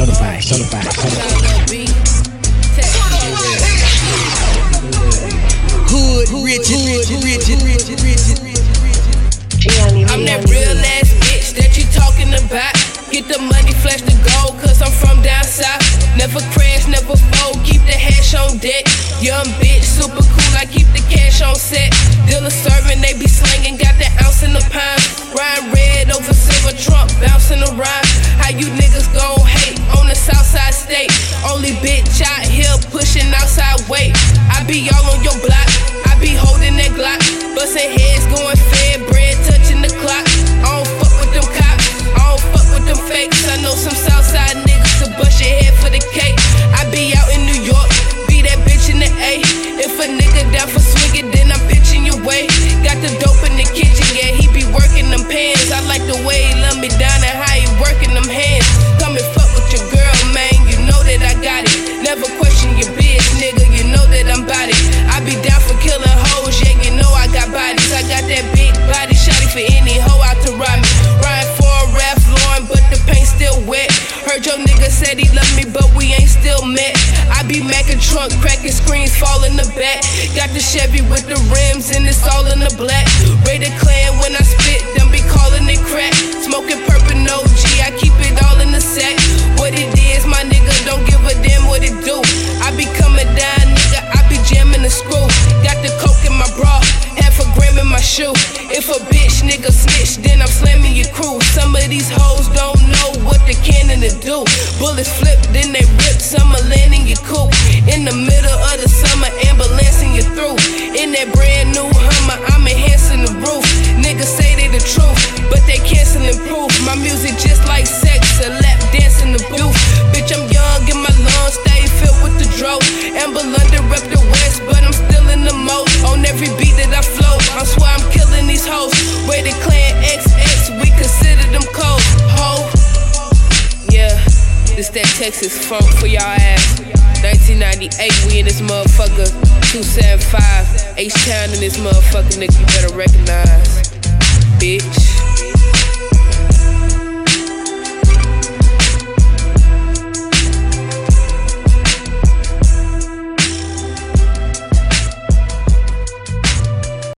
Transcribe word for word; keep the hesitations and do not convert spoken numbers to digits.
certified, certified, certified. Hood, rich, rich, rich, rich, rich. I'm that real ass bitch that you talking about. Get the money, flash the gold, cause I'm from down south. Never crash, never fold, keep the hash on deck. Young bitch, super cool, I keep the cash on set. Dealer serving, they be slinging, got the ounce in the pound. Ryan red over silver trunk, bouncing around. How you niggas gon' hate on the south side state? Only bitch out here pushing outside weight. I be all on your block, I be holding that Glock. Bustin' heads going fed, bread touching the clock. I don't fuck with them cops, I don't fuck with them fakes. I know some Southside niggas to bust your head for the cake. I be out in New York, be that bitch in the A. If a nigga down for swinging, then I'm pitching your way. Got the dope in the kitchen, yeah, he be working them pans. I like the way he love me down and how he working them hands. Come and fuck with your girl, man, you know that I got it. Never question your bitch, nigga, you know that I'm bout it. I be down for killing hoes, yeah, you know I got bodies. I got that big body, shotty for any hoe out to ride me. Ryan for a Ralph Lauren, but the paint still wet. Heard your nigga said he love me, but we ain't still met. I be macking trunk, cracking screens, fall in the back. Got the Chevy with the rims, and it's all in the black. Rated clan when I spit, them be calling it crack. Smoking purple, no G, I keep it all in the sack. What it is, my nigga, don't give a damn what it do. I be coming down, nigga, I be jamming the screw. Got the coke in my bra, half a gram in my shoe. If a bitch nigga snitch, then I'm slamming your crew. Some of these hoes don't know what they can and they do. Bullets flip, then they rip, some are landing your coupe. In the middle of the summer, ambulancing you through. In that brand new Hummer, I'm enhancing the roof. Niggas say they the truth, but they canceling proof. My music just like sex, a lap dance in the booth. Bitch, I'm young and my lungs stay filled with the drought. Amber London rep the West, but I'm still in the most. On every beat that I flow, I swear I'm killing these hoes. Rated clan X X, we consider them cold. Ho, yeah, this that Texas funk for y'all ass. nineteen ninety-eight, we in this motherfucker. two seventy-five, H-Town in this motherfucker, nigga, you better recognize, bitch.